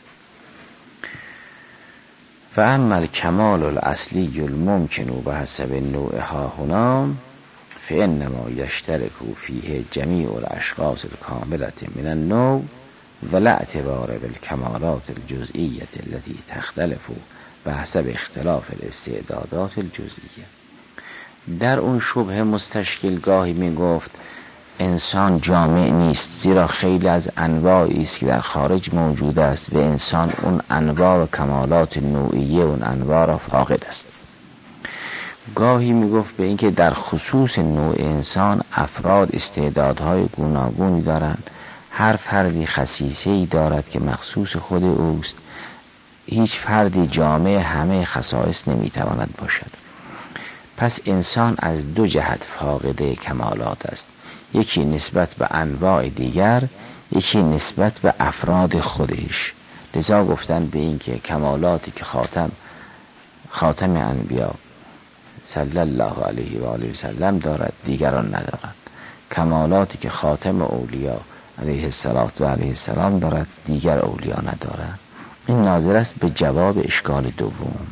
S1: و اما الکمال الاصلی الممکن به حسب نوع ها هنا فانما یشترک فیه جمیع الاشخاص الکاملة من النوع ولا اعتبار بالکمالات الجزئیه التي تختلف به حسب اختلاف الاستعدادات الجزئیه. در اون شبه مستشکل گاهی می گفت انسان جامع نیست، زیرا خیلی از انواعی است که در خارج موجود است و انسان اون انواع و کمالات نوعیه اون انواع را فاقد است. گاهی می گفت به اینکه در خصوص نوع انسان افراد استعدادهای گوناگونی دارند، هر فردی خصیصه‌ای دارد که مخصوص خود اوست هیچ فردی جامع همه خصائص نمیتواند باشد. پس انسان از دو جهت فاقد کمالات است، یکی نسبت به انواع دیگر، یکی نسبت به افراد خودش. لذا گفتن به این که کمالاتی که خاتم انبیا صلی الله علیه و آله و سلم دارد دیگران ندارند، کمالاتی که خاتم اولیاء علیه السلام دارد دیگر اولیاء ندارند. این ناظر است به جواب اشکال دوم.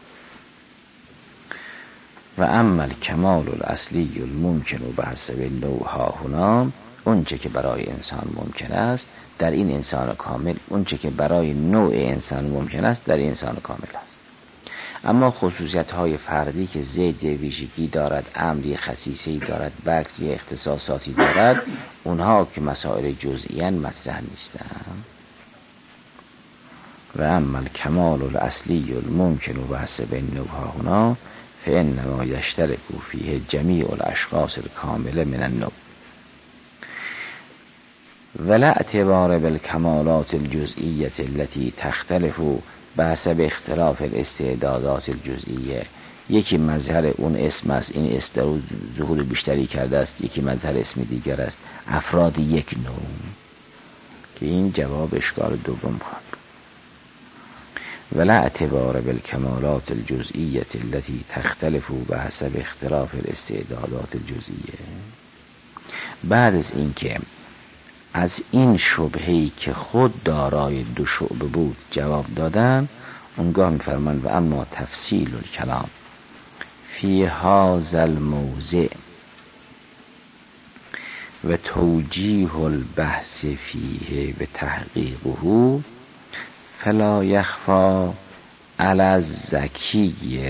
S1: و اما الکمال الاصلی الممکن و بحسب النوع ها هنا، اونچه که برای انسان ممکن است در این انسان کامل، اونچه که برای نوع انسان ممکن است در این انسان کامل است. اما خصوصیت های فردی که زید ویژگی دارد، امری خصیصی دارد، بقیه اختصاصاتی دارد، اونها که مسائل جزئیاً مطرح نیستند. و اما الکمال الاصلی الممکن و بحسب النوع ها هنا فانما یشترک فیه جمیع الاشخاص الکامله من النوع ولا اعتبار بالکمالات الجزئیه التي تختلف بحسب اختلاف الاستعدادات الجزئیه. یکی مظهر اون اسم است، این اسم در اون ظهور بیشتری کرده است، یکی مظهر اسم دیگر است، افراد یک نوع، که این جواب اشکال دوم خواهد. ولا اعتبار بالکمالات الجزئیه التي تختلف بحسب اختلاف الاستعدادات الجزئیه. بعد از اینکه از این شبهه‌ای که خود دارای دو شعبه بود جواب دادن، اونگاه میفرمان و اما تفصیل الکلام فی هذا الموضع و توجیه البحث فیه و تحقیقه فلا یخفی علی الذکی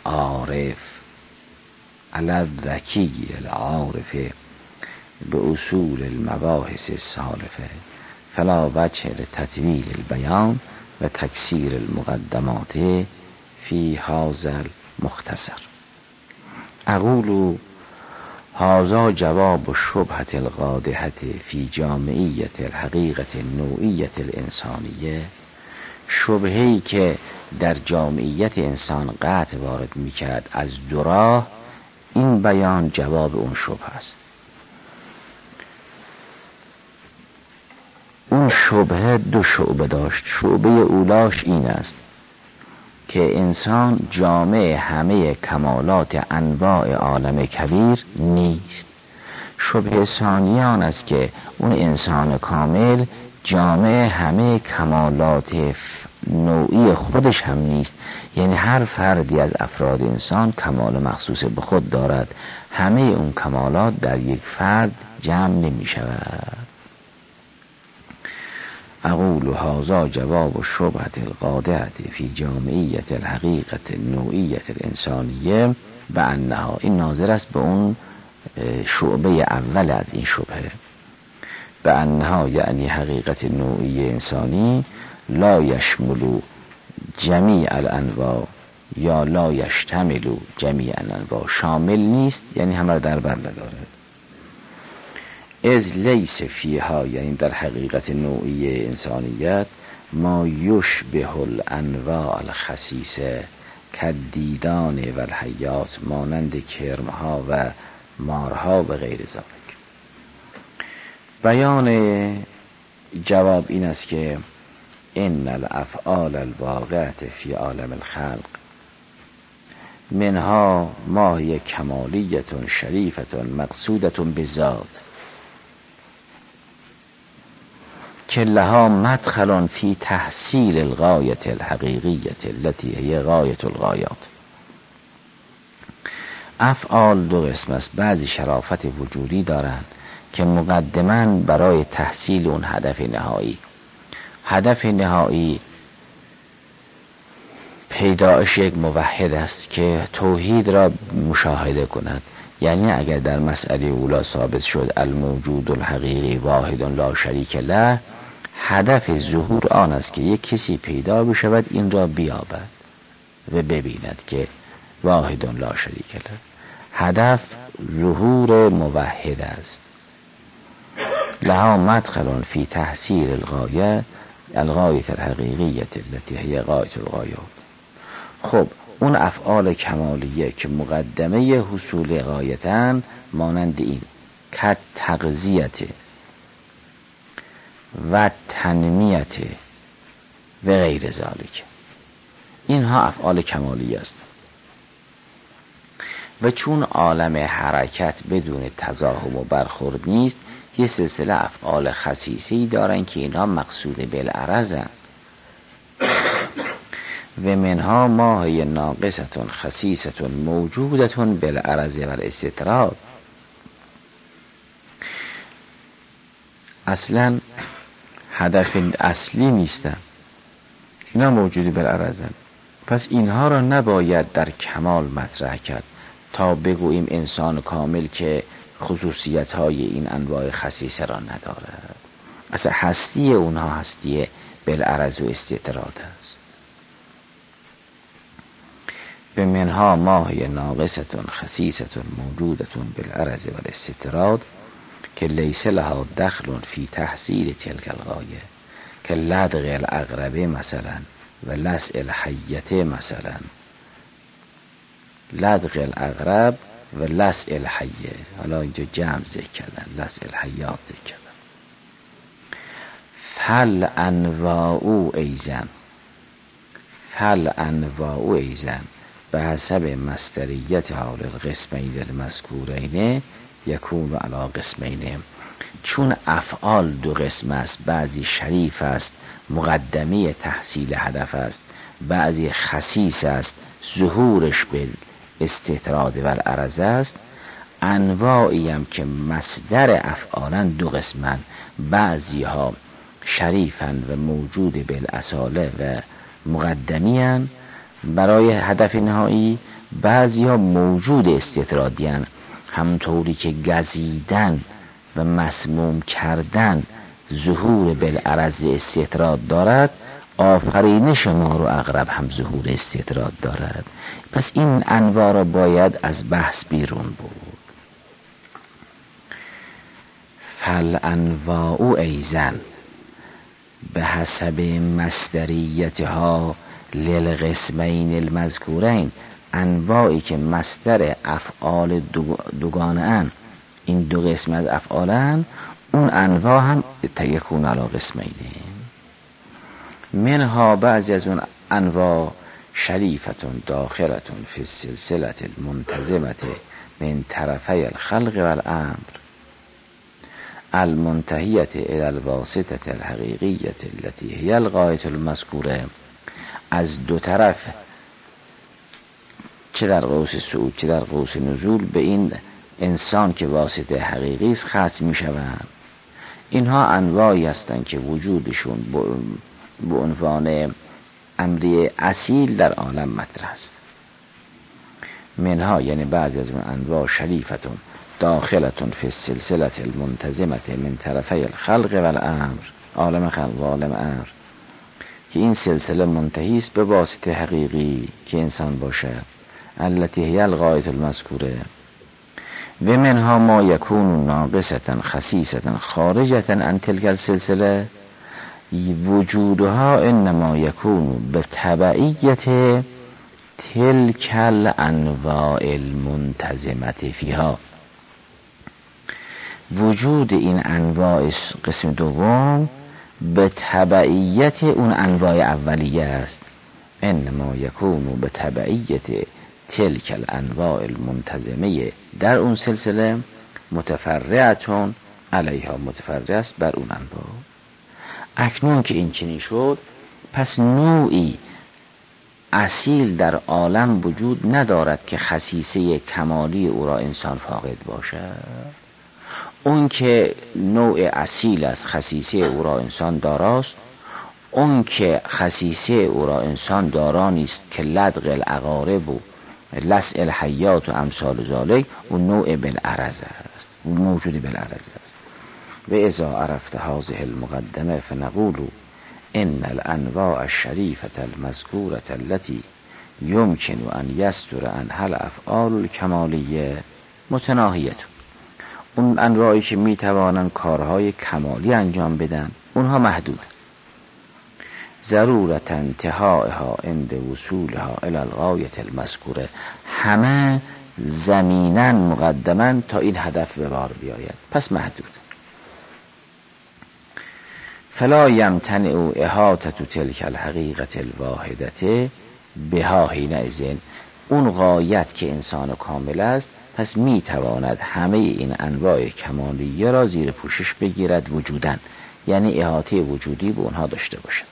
S1: العارف به اصول المباحث السالفه فلا وجه لتطویل البیان و تکثیر المقدمات فی هذا المختصر. اقول هذا جواب الشبهة القادحة فی جامعیت الحقیقة النوعیة الانسانیه. شبهه‌ای که در جامعیت انسان قطع وارد میکرد از دو راه، این بیان جواب اون شبهه است. اون شبهه دو شعبه داشت. شعبه اولاش این است که انسان جامع همه کمالات انواع عالم کبیر نیست. شبهه ثانیه آن است که اون انسان کامل جامع همه کمالات نوعی خودش هم نیست، یعنی هر فردی از افراد انسان کمال مخصوص به خود دارد، همه اون کمالات در یک فرد جمع نمی شود. اقول هذا جواب الشبهة القادحة فی جامعیت الحقیقة النوعیة الانسانیه به انها، این ناظر است به اون شعبه اول از این شبهه، به انها یعنی حقیقت نوعی انسانی لا یشمل جمیع الانواع یا لا یشتمل جمیع الانواع، شامل نیست یعنی همه را در بر ندارد. از لیس فیها، یعنی در حقیقت نوعی انسانیت، ما یشبه الانواع الخسیسه کدیدان و الحیات، مانند کرمها و مارها و غیر ذلک. بیان جواب این است که ان الافعال الواقعه فی عالم الخلق منها ما هی کمالیه شریفه مقصوده بالذات که لها مدخل فی تحصیل الغایه الحقیقیه التي هی غایه الغایات. افعال دو قسم است. بعضی شرافت وجودی دارند که مقدماً برای تحصیل اون هدف نهایی پیدایش یک موحد است که توحید را مشاهده کند. یعنی اگر در مسئله اولا ثابت شد الموجود الحقیقی واحد لا شریک له، هدف ظهور آن است که یک کسی پیدا بشود این را بیابد و ببیند که واحد لا شریک له. هدف ظهور موحد است. لها مدخل فی تحصیل الغایه الغایت الحقیقیت التي هي غایت الغایات. خب اون افعال کمالیه که مقدمه حصول غایتن مانند این که تغذیت و تنمیت و غیر ذالک، اینها افعال کمالیه است. و چون عالم حرکت بدون تزاحم و برخورد نیست، یه سلسله افعال خصیصه‌ای دارن که اینها مقصود بالعرضن. و منها ما هی ناقصتون خصیصتون موجودتون بالعرض و الاستطراد. اصلا هدف اصلی نیستن، اینا موجودی بالعرضن. پس اینها را نباید در کمال مطرح کرد تا بگوییم انسان کامل که خصوصیت های این انواع خصیصه را ندارد. اصلا هستی اونها هستی بالعرض و استطراد است. به منها ما هی ناقصتون خصیصتون موجودتون بالعرض و الاستطراد که لیس لها دخل فی تحصیل تلک الغایه که لدغ العقرب مثلا و لسع الحیت مثلا. لدغ العقرب و لسع الحیه، حالا اینجا جمع ذکر کردن، لسع الحیات ذکر کردن. فل انواع ایزن، فل انواع ایزن به حسب مصدریت حال القسمین المذکورین یکون علی قسمین. چون افعال دو قسم است، بعضی شریف است مقدمه تحصیل هدف است، بعضی خصیص است ظهورش به استطراد و العرض است. انواعی هم که مصدر افعالن دو قسمن، بعضی ها شریفن و موجود بالاصاله و مقدمیان برای هدف نهایی، بعضی ها موجود استطرادیان، همطوری که گزیدن و مسموم کردن ظهور بالعرض و استطراد دارد، آفرینش مار و عقرب هم ظهور استطراد دارد. پس این انواع را باید از بحث بیرون بود. فل انواع ایزن به حسب مصدریتها للقسمین المذکورین، انواعی که مصدر افعال دوگانه ان، این دو قسم از افعالن، اون انواع هم یکون علی قسمین. منها بعضی از اون انواع شریفتون داخلتون فی السلسله المنتظمه من طرفی الخلق والامر المنتهیه الى الواسطه الحقیقیه التي هي الغایه المذکوره. از دو طرف، چه در قوس صعود چه در قوس نزول، به این انسان که واسطه حقیقی است ختم می شوند. اینها انواعی هستند که وجودشون به عنوان امری اصیل در عالم مطرح است. منها یعنی بعضی از اون انواع شریفتون داخلتون فی السلسله المنتظمه من طرفی الخلق والامر، عالم خلق و عالم امر، که این سلسله منتهی است به واسطه حقیقی که انسان باشد، التي هي الغایه المذکوره. و منها ما یکون ناقصه خصیصه خارجه عن تلك السلسله وجودها انما یکون به تبعیت تلک الانواع المنتظمه فیها. وجود این انواع قسم دوم به تبعیت اون انواع اولیه است. انما یکون به تبعیت تلک الانواع المنتظمه در اون سلسله متفرعتون علیها، متفرع است بر اون انواع. اکنون که این چنین شد، پس نوعی اصیل در عالم وجود ندارد که خصیصه کمالی او را انسان فاقد باشد. اون که نوع اصیل است خصیصه او را انسان داراست، اون که خصیصه او را انسان دارا نیست که لدغ العقارب و لسع الحیات و امثال ذالک، اون نوع بالعرض است، اون موجود بالعرض است. و اذا عرفت هذه المقدمه فنقول ان الانواع الشریفه المذکوره التي يمكن ان يصدر عنها الافعال الکمالیه متناهیه. اون انواعی که میتوانن کارهای کمالی انجام بدن، اونها محدود. ضرورت انتهائها عند وصولها الى الغایة المذکوره، همه زمیناً مقدماً تا این هدف به بار بیاید، پس محدود. فلا یمتنع احاطة تلک الحقیقة الواحدة بها حینئذ، اون غایت که انسان کامل است پس میتواند همه این انواع کمالیه را زیر پوشش بگیرد وجوداً، یعنی احاطه وجودی به اونها داشته باشد.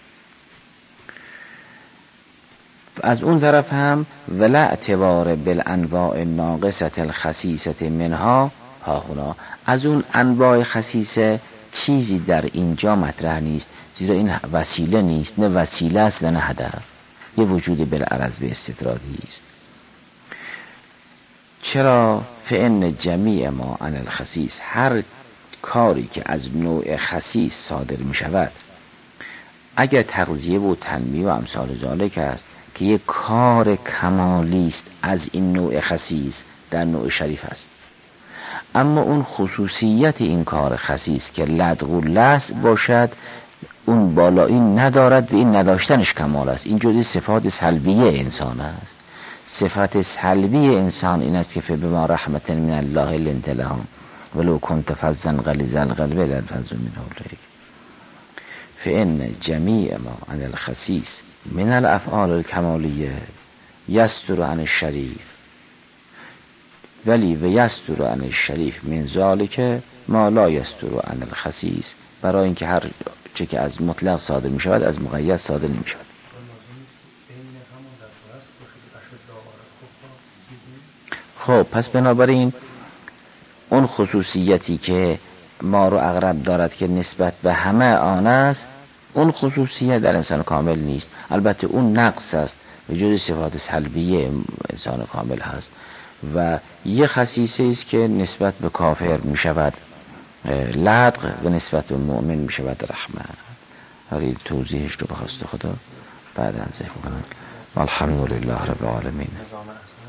S1: از اون طرف هم ولا اعتبار بالانواع الناقصة الخسیسة منها ها هنا، از اون انواع خسیسه چیزی در اینجا مطرح نیست، زیرا این وسیله نیست، نه وسیله است و نه هدف، یه وجود بالعرض به استطرادی است. چرا؟ فإن جمیع ما عن الخسیس، هر کاری که از نوع خسیس صادر می شود، اگر تغذیه و تنمیه و امثال ذالک است که یک کار کمالی است از این نوع خسیس، در نوع شریف است، اما اون خصوصیت این کار خسیس که لدغ و لصق باشد اون بالایی ندارد، به این نداشتنش کمال است. این جزء صفات سلبیه انسان است. صفت سلبی انسان این است که فبما رحمت من الله لنت لهم ولو كنت فظا غلیظ القلب لانفضوا من حولك. فإن جمیع ما عن الخسیس من الافعال الکمالیه یستر عن الشریف، ولی و یستر عن الشریف من ذالک ما لا یستر عن الخسیس، برای اینکه هر چه که از مطلق صادر می شود از مقید صادر نمی شود. خب پس بنابراین اون خصوصیتی که ما رو اقرب دارد که نسبت به همه آن است، اون خصوصیت در انسان کامل نیست. البته اون نقص است، وجود صفات سلبیه انسان کامل هست و یه خصیصه است که نسبت به کافر می شود لدغ و نسبت به مؤمن می شود رحمه. هر توضیحش رو بخواست خدا بعد ذکر کنم. الحمدلله رب العالمین.